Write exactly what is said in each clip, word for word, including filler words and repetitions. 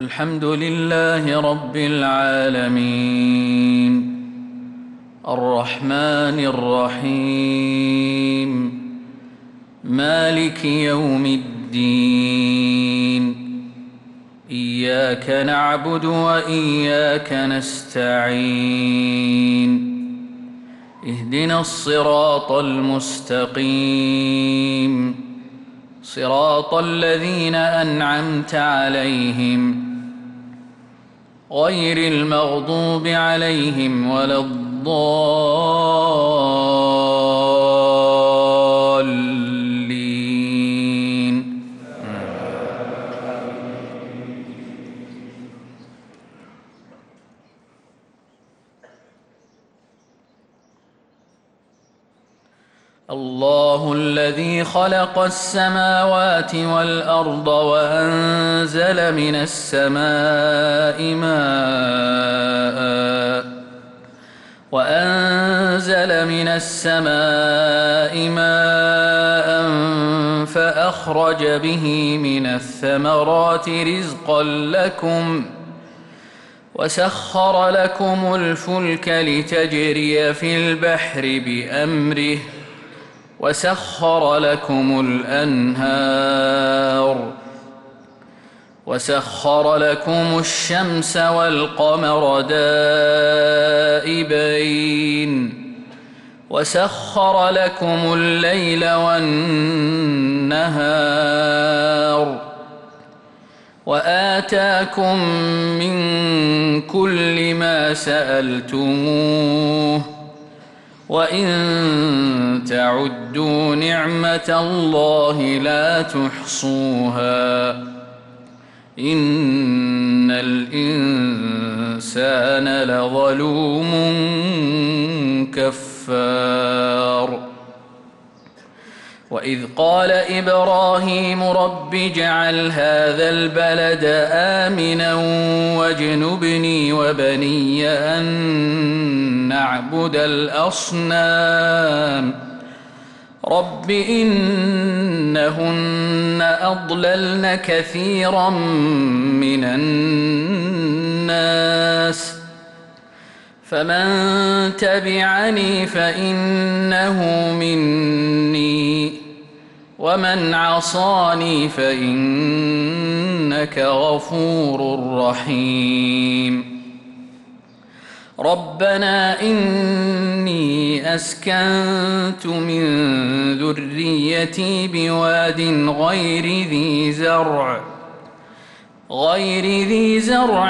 الحمد لله رب العالمين الرحمن الرحيم مالك يوم الدين إياك نعبد وإياك نستعين اهدنا الصراط المستقيم صراط الذين أنعمت عليهم غير المغضوب عليهم ولا الضالين. الله الذي خلق السماوات والأرض وأنزل من السماء ماء وأنزل من السماء ماء فأخرج به من الثمرات رزقا لكم وسخر لكم الفلك لتجري في البحر بأمره وسخر لكم الأنهار وسخر لكم الشمس والقمر دائبين وسخر لكم الليل والنهار وآتاكم من كل ما سألتموه وإن تعدوا نعمة الله لا تحصوها إن الإنسان لظلوم كفار. وإذ قال إبراهيم رب اجعل هذا البلد آمنا واجنبني وبني أن نعبد الأصنام رب إنهن أضللن كثيرا من الناس فمن تبعني فإنه مني ومن عصاني فإنك غفور رحيم. ربنا إني أسكنت من ذريتي بواد غير ذي زرع غير ذي زرع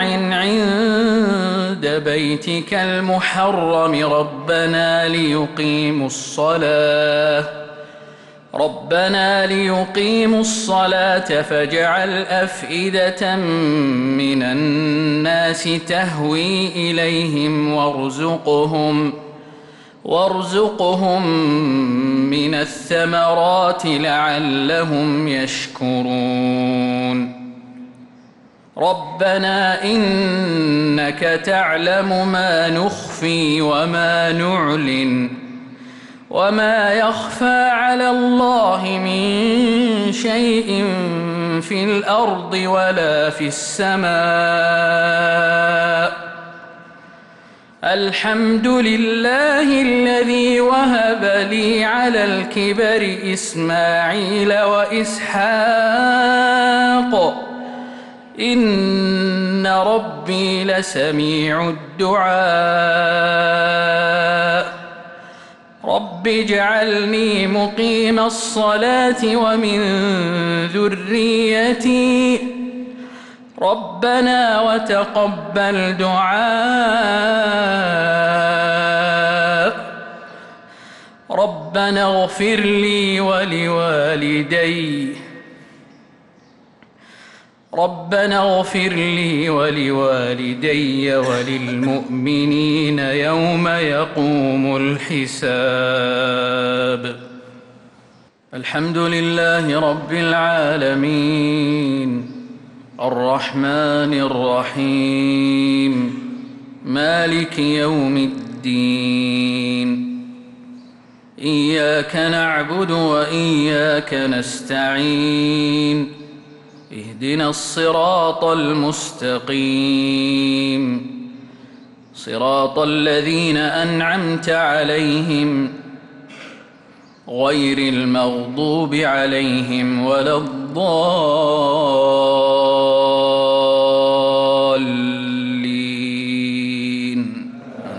عند بيتك المحرم ربنا ليقيموا الصلاة ربنا ليقيموا الصلاة فاجعل أفئدة من الناس تهوي إليهم وارزقهم وارزقهم من الثمرات لعلهم يشكرون. ربنا إنك تعلم ما نخفي وما نعلن وما يخفى على الله من شيء في الأرض ولا في السماء. الحمد لله الذي وهب لي على الكبر إسماعيل وإسحاق إن ربي لسميع الدعاء. رب اجعلني مقيم الصلاة ومن ذريتي ربنا وتقبل دعاء. ربنا اغفر لي ولوالدي ربنا اغفر لي ولوالدي وللمؤمنين يوم يقوم الحساب. الحمد لله رب العالمين الرحمن الرحيم مالك يوم الدين إياك نعبد وإياك نستعين اهدنا الصراط المستقيم صراط الذين أنعمت عليهم غير المغضوب عليهم ولا الضالين.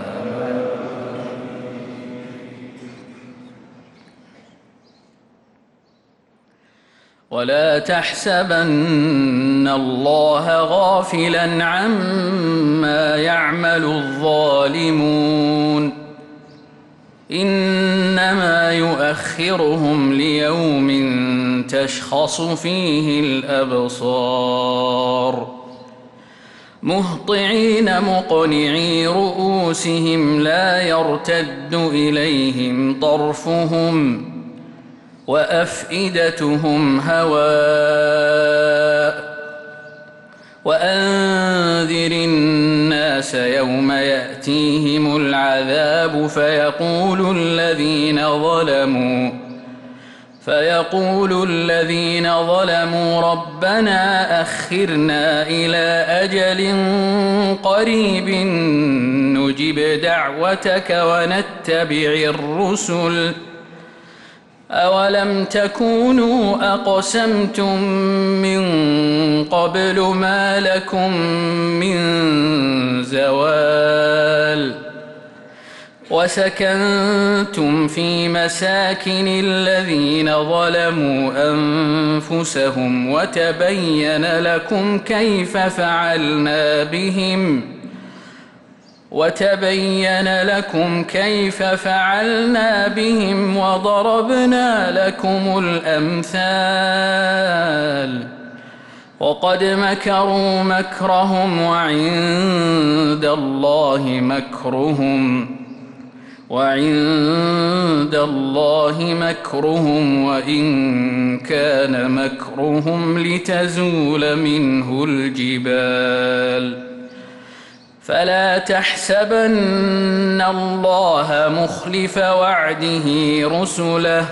ولا تحسبن الله غافلا عما يعمل الظالمون إنما يؤخرهم ليوم تشخص فيه الأبصار مهطعين مقنعي رؤوسهم لا يرتد إليهم طرفهم وأفئدتهم هواء وأنذر الناس يوم يأتيهم العذاب فيقول الذين ظلموا فيقول الذين ظلموا ربنا أخرنا إلى أجل قريب نجب دعوتك ونتبع الرسل أولم تكونوا أقسمتم من قبل ما لكم من زوال وسكنتم في مساكن الذين ظلموا أنفسهم وتبين لكم كيف فعلنا بهم وتبين لكم كيف فعلنا بهم وضربنا لكم الأمثال وقد مكروا مكرهم وعند الله مكرهم وعند الله مكرهم وإن كان مكرهم لتزول منه الجبال فلا تحسبن الله مخلف وعده رسله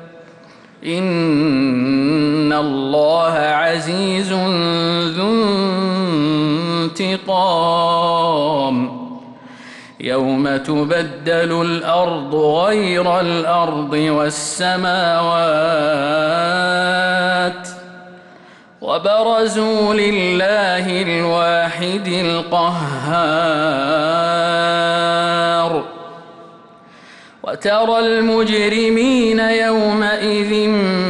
إن الله عزيز ذو انتقام يوم تبدل الأرض غير الأرض والسماوات وبرزوا لله الواحد القهار وترى المجرمين يومئذ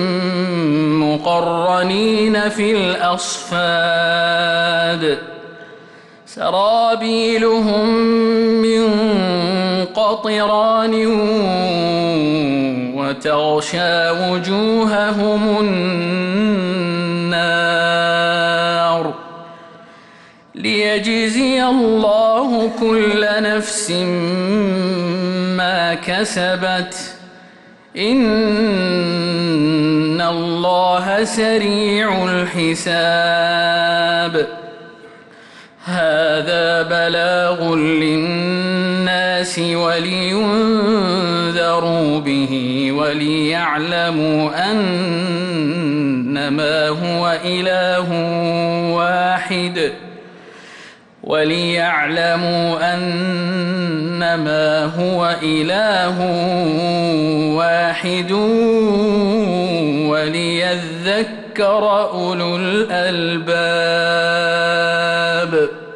مقرنين في الأصفاد سرابيلهم من قطران وتغشى وجوههم النار ليجزي الله كل نفس ما كسبت إن الله سريع الحساب هذا بلاغ للناس ولينذروا به وليعلموا أنما هو إله واحد وليعلموا أنما هو إله واحد وليذكر أولو الألباب.